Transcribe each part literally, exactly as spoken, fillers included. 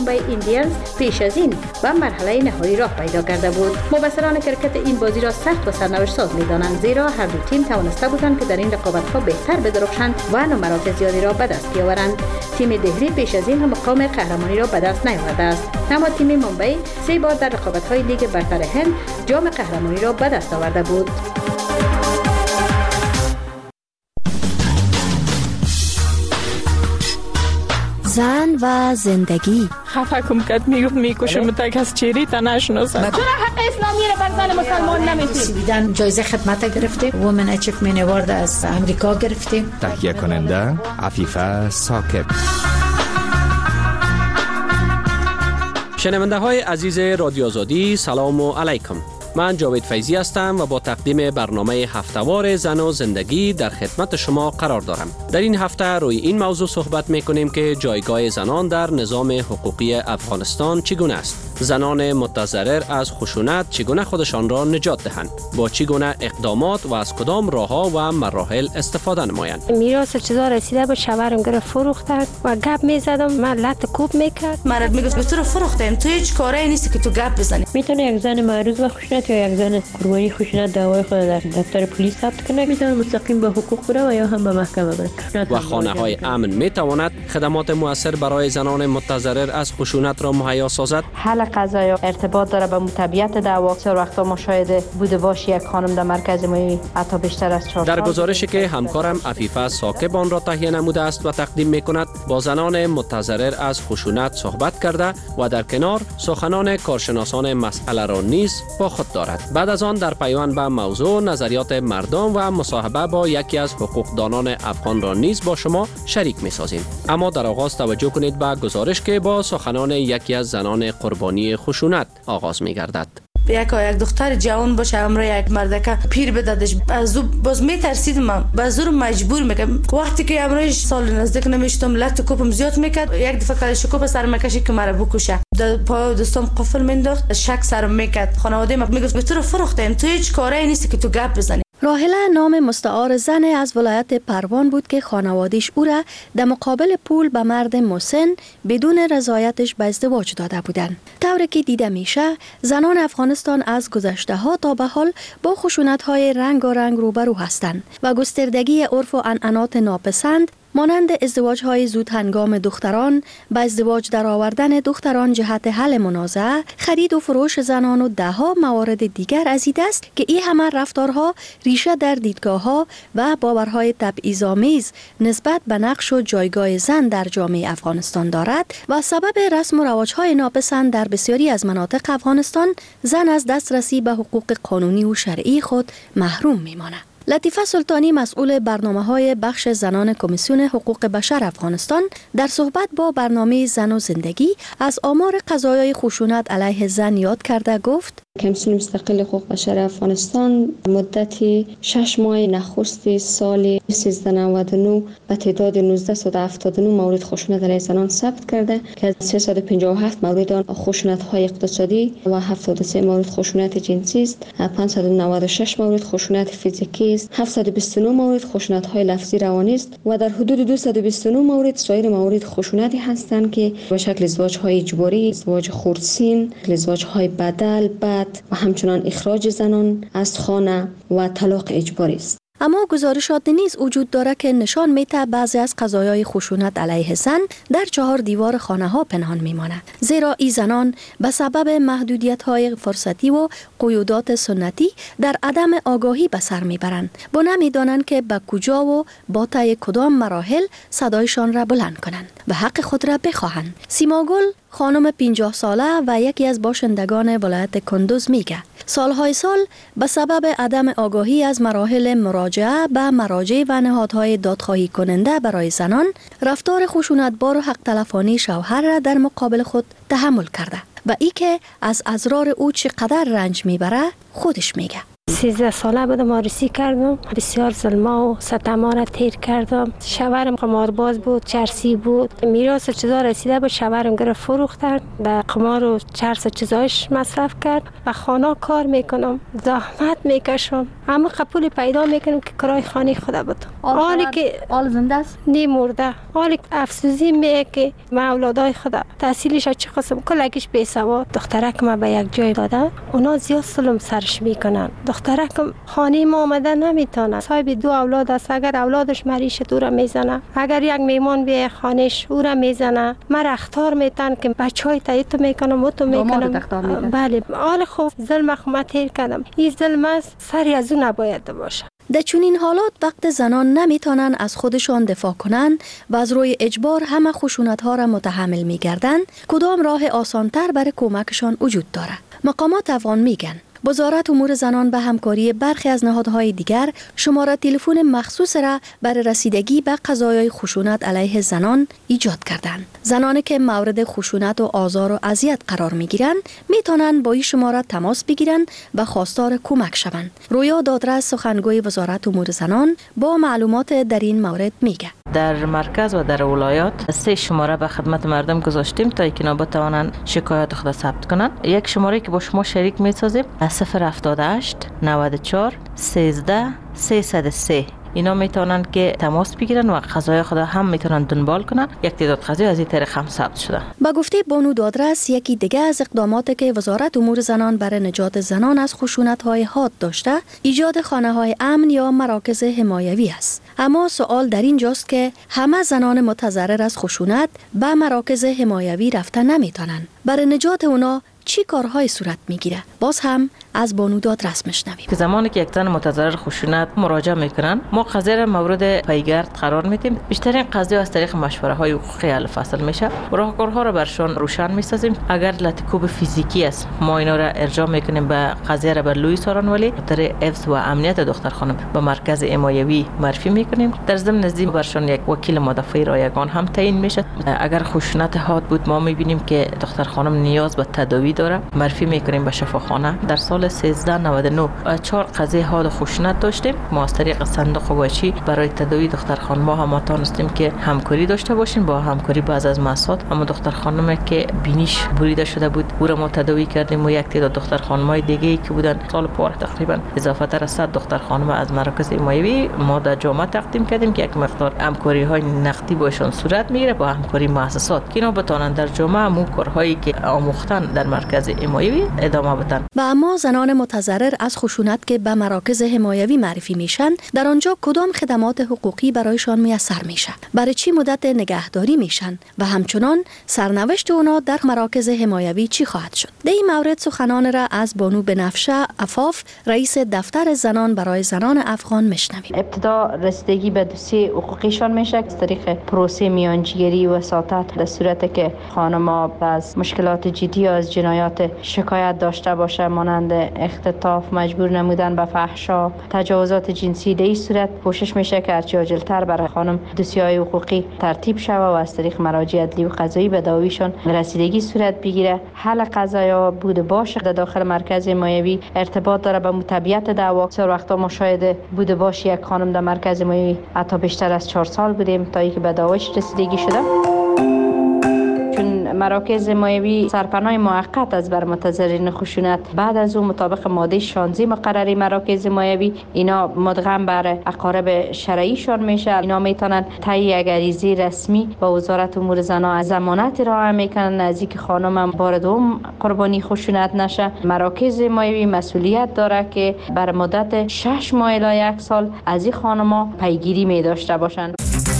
ممبئی ایندیانز پیش از این به مرحله نهایی راه پیدا کرده بود. مبصران کرکت این بازی را سخت و سرنوشت ساز می‌دانند، زیرا هر دو تیم توانسته بودند که در این رقابت‌ها بهتر بدرخشند و نمرات زیادی را به دست بیاورند. تیم دهلی پیش از این هم مقام قهرمانی را به دست نیاورده است، اما تیم ممبئی سه بار در رقابت‌های لیگ برتر هند جام قهرمانی را به دست آورده بود. زن و زندگی. خفه کم کد میگفت میکشم تک از چیری تا نشناسم. چرا حق اسلامی را بر زن مسلمان نمیدید؟ سویدن جایزه خدمت گرفتیم، وومن اچیومنت اوارد از امریکا گرفتیم. تهیه کننده عفیفه ثاقب. شنونده های عزیز رادیو آزادی، سلام و علیکم. من جاوید فیضی هستم و با تقدیم برنامه هفته‌وار زن و زندگی در خدمت شما قرار دارم. در این هفته روی این موضوع صحبت می‌کنیم که جایگاه زنان در نظام حقوقی افغانستان چگونه است. زنان متضرر از خشونت چگونه خودشان را نجات دهند، با چگونه اقدامات و از کدام راه‌ها و مراحل استفاده نمایند. میراث چیزا رسیده بود، شوهرم گرفت فروختن و گپ می‌زدم، من لط کوب می‌کرد. مرد میگفت تو رو فروختیم، تو هیچ کاری نیستی که تو گپ بزنی. میتونه یک زن معروض و خشونت یا یک زن قربانی خشونت دعوای خود در دفتر پلیس ثبت کنه، میتونه مستقیم به حقوق بره و یا هم به محکمه بره. و خانه‌های امن میتواند خدمات مؤثر برای زنان متضرر از خشونت را مهیا سازد. حل قضایا ارتباط داره به مطابقت دعوا. چه وقتا مشاهده بوده باشی یک خانم در مرکز ما حتی بیشتر از چهار در گزارشی که همکارم عفیفه ثاقب آن را تهیه نموده است و تقدیم میکند، با زنان متضرر از خشونت صحبت کرده و در کنار سخنان کارشناسان مسئله را نیز با خود دارد. بعد از آن در پیوند به موضوع نظریات مردم و مصاحبه با یکی از حقوقدانان افغان را نیز با شما شریک می‌سازیم. اما در آغاز توجه کنید به گزارش که با سخنان یکی از زنان قربانی خشونت آغاز می‌گردد. یک یک دختر جوان باشه امروز یک مردکه پیر بدادش، از او باز میترسیدم، من باز رو مجبور میکردم. وقتی که امروز سال نزدیک نمیشتم لط کوپم زیاد میکرد، یک دفعه کار شکوپ سر مکشی که مرا بکشه، در پای دستم قفل مینداخت، شک سرم میکرد. خانواده من میگفت تو رو فروختیم، تو هیچ کاری نیستی که تو گپ بزنی. راهله نام مستعار زن از ولایت پروان بود که خانواده‌اش او را در مقابل پول به مرد مسن بدون رضایتش به ازدواج داده بودند. طوری که دیده میشه زنان افغانستان از گذشته ها تا به حال با خشونت های رنگ و رنگ روبرو هستند و گستردگی عرف و عنعنات ناپسند مانند ازدواج های زود هنگام دختران، به ازدواج در آوردن دختران جهت حل منازعه، خرید و فروش زنان و ده ها موارد دیگر از این است که این همه رفتارها ریشه در دیدگاه ها و باورهای تبعیض‌آمیز نسبت به نقش و جایگاه زن در جامعه افغانستان دارد و سبب رسم و رواج های ناپسند در بسیاری از مناطق افغانستان زن از دسترسی به حقوق قانونی و شرعی خود محروم میماند. لطیفه سلطانی مسئول برنامه‌های بخش زنان کمیسیون حقوق بشر افغانستان در صحبت با برنامه زن و زندگی از آمار قضایای خشونت علیه زن یاد کرده گفت: کمیسیون مستقل حقوق بشر افغانستان مدتی شش ماه نخست سال سیزده نود و نه به تعداد نوزده هفتاد و نه مورد خشونت علیه زنان ثبت کرده که از سیصد و پنجاه و هفت مورد آن خشونت‌های اقتصادی و هفتاد و سه مورد خشونت جنسی است، پانصد و نود و شش مورد خشونت فیزیکی است، هفتصد و بیست و نه مورد خشونت‌های لفظی روانی است و در حدود دویست و بیست و نه مورد سایر موارد خشونتی هستند که به شکل ازدواج‌های اجباری، ازدواج خردسین، ازدواج‌های بدل، بعد و همچنان اخراج زنان از خانه و طلاق اجباری است. اما گزارشات نیز وجود دارد که نشان می‌دهد بعضی از قضایای خشونت علیه زن در چهار دیوار خانه‌ها پنهان می‌ماند، زیرا این زنان به سبب محدودیت‌های فرصتی و قیودات سنتی در عدم آگاهی به سر می‌برند و نمی‌دانند که به کجا و با طی کدام مراحل صدایشان را بلند کنند و حق خود را بخواهند. سیما گل خانم پنجاه ساله و یکی از باشندگان ولایت کندوز میگه سالهای سال به سبب عدم آگاهی از مراحل مراجعه به مراجع و نهادهای دادخواهی کننده برای زنان رفتار خشونتبار و حق تلفانی شوهر را در مقابل خود تحمل کرده و ای که از اضرار او چقدر رنج میبره خودش میگه. سیزده ساله بودم آرسی کردم. بسیار ظلما و ستما را تیر کردم. شوهرم قمارباز بود، چرسی بود. میراث چیزا رسیده بود، شوهرم گرفت فروختن. در قمار و چرس چیزایش مصرف کرد. و خانه کار میکنم، زحمت میکشم، اما قبول پیدا میکنم که کرای خانه خدا بود. حالی که آل زنده است، نی مرده. حالی افسوسی میگه که ما اولادای خدا تحصیلش چه قسم کلکش بی سواد. دخترک ما به یک جای داده، اونا زیاد ظلم سرش میکنن. دخترکم خانه ما آمده نمیتونه. صاحب دو اولاد است، اگر اولادش مریشه دور میزنه، اگر یک میمان بیه خانهش او را میزنه. ما اختار میتن که بچهای تایید میکنم و تو میکنم. بله، حال خوب ظلم خو تیر کردم. این ظلم است، سری از اون نباید باشه. در چنین حالات وقت زنان نمیتونن از خودشان دفاع کنند و از روی اجبار همه خشونت ها را متحمل میگردند، کدام راه آسانتر برای کمکشان وجود داره؟ مقامات افغان میگن وزارت امور زنان به همکاری برخی از نهادهای دیگر شماره تلفن مخصوص را برای رسیدگی به قضایای خشونت علیه زنان ایجاد کردند. زنانی که مورد خشونت و آزار و اذیت قرار میگیرند میتونن با این شماره تماس بگیرند و خواستار کمک شوند. رویا دادرس سخنگوی وزارت امور زنان با معلومات در این مورد میگه. در مرکز و در ولایات سه شماره به خدمت مردم گذاشتیم تا اینکه اینا بتوانند شکایات خود ثبت کنند. یک شماره که با شما شریک میسازیم صفر هفتاد و هشت نود و چهار سیزده سیصد و سه. اینا میتونن که تماس بگیرن و قضایا خود هم میتونن دنبال کنن. یک تعداد قضایا از این طریق هم ثبت شده. با گفته بانو دادرس، یکی دیگه از اقداماتی که وزارت امور زنان برای نجات زنان از خشونت‌های حاد داشته، ایجاد خانه‌های امن یا مراکز حمایوی است. اما سوال در اینجاست که همه زنان متضرر از خشونت به مراکز حمایوی رفتن نمیتونن. برای نجات اونا چی کارهای صورت میگیره؟ باز هم از بانو دادرس میشنویم. که زمانی که یک زن متضرر خشونت مراجعه میکنن، ما قضیه را مورد پیگرد قرار میدیم. بیشترین قضیه از طریق مشوره های حقوقی حل فصل میشه. راهکارها را برشان روشن میسازیم. اگر لطیکوب فیزیکی است، ما اینا را ارجاع میکنیم به قضیه را به لوی سارانولی. در حفظ و امنیت دختر خانم به مرکز حمایوی معرفی میکنیم. در ضمن نزدیک برشان یک وکیل مدافع رایگان هم تعیین میشه. اگر خشونت حاد بود، ما میبینیم که دختر خانم نیاز به تداوی داره، معرفی میکنیم به شفاخانه. در سال سیزده نود و نه چهار قضیه حاد خشونت داشتیم. ما از طریق صندوق واچی برای تداوی دختر خانم ها هم توانستیم که همکاری داشته باشیم. با همکاری بعض از مسات اما دختر خانم که بینیش بریده شده بود، او را ما تداوی کردیم و یک تعداد دختر خانم های دیگه ای که بودن سال پار تقریبا اضافه تر از صد دختر خانم از مراکز حمایوی ما در جامعه تقدیم کردیم که یک مقدار همکاری های نقدی باشون صورت میگیره با همکاری مؤسسات که اینا بتونن در جامعه مو کارهایی که آموختن در مرکز حمایوی ادامه بدن. و اما زنان متضرر از خشونت که به مراکز حمایوی معرفی میشن، در آنجا کدام خدمات حقوقی برایشان میسر میشه؟ برای چی مدت نگهداری میشن و همچنان سرنوشت اونا در مراکز حمایوی چی خواهد شد؟ در این مورد سخنان را از بانو بنفشه عفاف، رئیس دفتر زنان برای زنان افغان میشنویم. ابتدا رسیدگی به دوسیه حقوقیشان میشه از طریق پروسه میانجیگری و وساطت. در صورتی که خانم‌ها از مشکلات جدی از جنایات شکایت داشته باشه، مانند اختطاف، مجبور نمودن به فحشا، تجاوزات جنسی، در این صورت کوشش میشه که هرچی عاجل‌تر برای خانم دوسیه‌های حقوقی ترتیب شود و از طریق مراجع عدلی و قضایی به دعویشان رسیدگی صورت بگیره. حل قضایا بود باشه در داخل مرکز حمایوی ارتباط داره به طبیعت دعوا. سر وقتا ما شاهد بود باش یک خانم در مرکز حمایوی حتی بیشتر از چهار سال بودیم تا اینکه به دعواش رسیدگی شده. چون مراکز حمایوی سرپناه موقت از بر متضررین خشونت، بعد از اون مطابق ماده شانزده مقرری مراکز حمایوی اینا مدغم بر اقارب شرعیشان میشه. اینا میتونن تهیه یک عریضه رسمی با وزارت امور زنان ضمانت ارائه میکنن از اینکه خانم هم بار دوم قربانی خشونت نشه. مراکز حمایوی مسئولیت داره که بر مدت شش ماه الی یک سال از این خانم‌ها پیگیری می داشته باشند.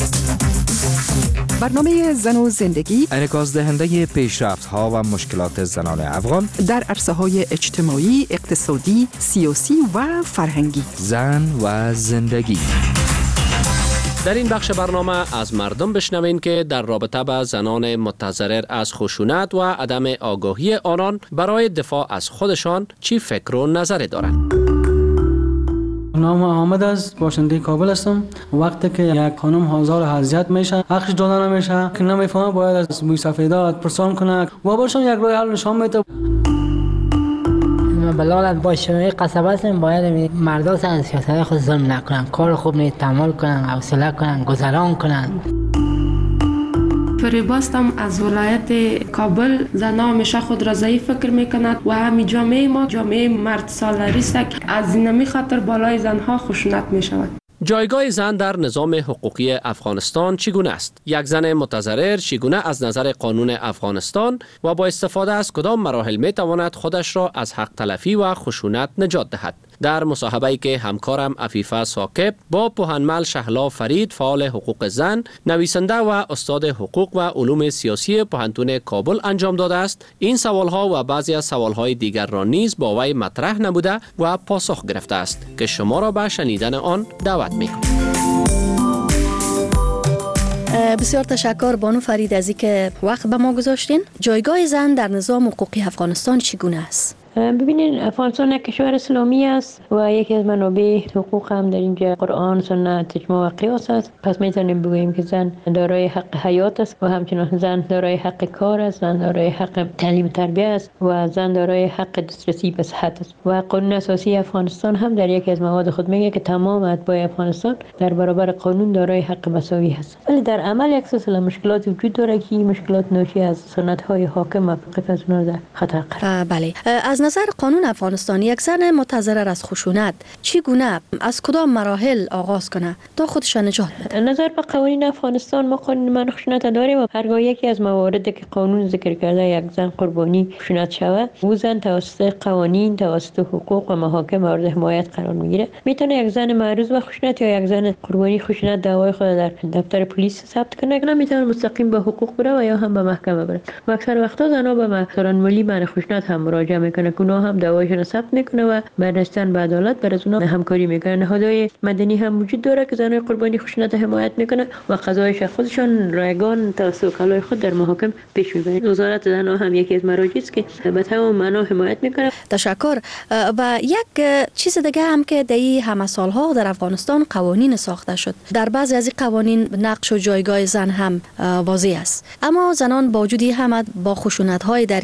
برنامه زن و زندگی انعکاس دهنده پیشرفت ها و مشکلات زنان افغان در عرصه های اجتماعی، اقتصادی، سیاسی و فرهنگی. زن و زندگی. در این بخش برنامه از مردم بشنوین که در رابطه با زنان متضرر از خشونت و عدم آگاهی آنان برای دفاع از خودشان چی فکر و نظر دارند. نام احمد است، باشنده کابل هستم. وقتی که یک خانم هزار اذیت میشه، حقش داده نمیشه، که نمیفهمه باید از موی سفیدات پرسان کنه و برشان یک راه حل نشان میده. همه بلال باشه قصبه هستیم باید مردا سر سیاست خود ظلم نکنن، کار خوب نیست تحمل کنن، حوصله کنن، گذران کنن. فریباستم از ولایت کابل. زنها همیشه خود را ضعیف فکر میکنند و همین جامعه ما جامعه مرد سالاری است که از این خاطر بالای زنها خشونت میشود. جایگاه زن در نظام حقوقی افغانستان چگونه است؟ یک زن متضرر چگونه از نظر قانون افغانستان و با استفاده از کدام مراحل می تواند خودش را از حق تلفی و خشونت نجات دهد؟ در مصاحبه‌ای که همکارم عفیفه ثاقب با پوهنمل شهلا فرید فعال حقوق زن، نویسنده و استاد حقوق و علوم سیاسی پوهنتون کابل انجام داده است، این سوالها و بعضی از سوالهای دیگر را نیز با وی مطرح نموده و پاسخ گرفته است که شما را به شنیدن آن دعوت می‌کنم. بسیار تشکر بانو فرید از اینکه وقت به ما گذاشتین. جایگاه زن در نظام حقوقی افغانستان چگونه است؟ ببینین افغانستان یک کشور اسلامی است و یکی از منابع حقوق هم در اینجا قرآن، سنت، اجماع و قیاس است. پس میتونیم بگوییم که زن دارای حق حیات است و همچنین زن دارای حق کار است، زن دارای حق تعلیم و تربیت است و زن دارای حق دسترسی به صحت است. و قانون اساسی افغانستان هم در یکی از مواد خود میگه که تمام اتباع افغانستان در برابر قانون دارای حق مساوی هست. ولی در عمل یک سلسله مشکلات وجود داره که این مشکلات ناشی از سنت های حاکم و فقط از اونها در خطر قرار. بله. از نظر قانون افغانستان یک زن متضرر از خشونت چگونه از کدام مراحل آغاز کنه تا خودش نجات بده؟ نظر به قوانین افغانستان ما قانون منع خشونت داریم و هرگاه یکی از مواردی که قانون ذکر کرده یک زن قربانی خشونت شود، او زن توسط قوانین، توسط حقوق و محاکم مورد حمایت قرار میگیره. میتونه یک زن معرض به خشونت یا یک زن قربانی خشونت دعوای خود در دفتر پلیس ثبت کنه، نه میتونه مستقیم به حقوق بره و یا هم به محکمه بره. و اکثر وقتا زنها به محکمه ملی منع خشونت هم مراجعه میکنه که هم دعواشون ثبت میکنه و بعد رسیدن به عدالت بر از اونها همکاری میکنه. نهادهای مدنی هم وجود داره که زنای قربانی خشونت حمایت میکنه و قضایش خودشان رایگان توسط وکلای خود در محاکم پیش میبرند. وزارت زنها هم یکی از مراجعی است که به تمام معنا حمایت میکنه. تشکر. و یک چیز دیگه هم که در این همه سالها در افغانستان قوانین ساخته شد، در بعضی از این قوانین نقش و جایگاه زن هم واضح است، اما زنان با وجود همه با خشونت های در